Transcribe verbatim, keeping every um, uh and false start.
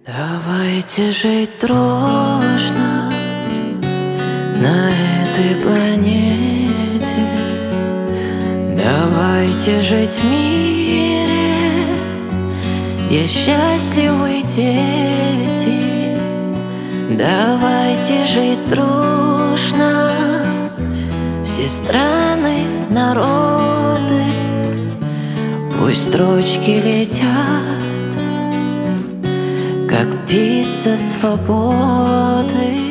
Давайте жить дружно на этой планете. Давайте жить в мире, где счастливы дети. Давайте жить дружно, все страны, народы. Пусть строчки летят, как птица свободы.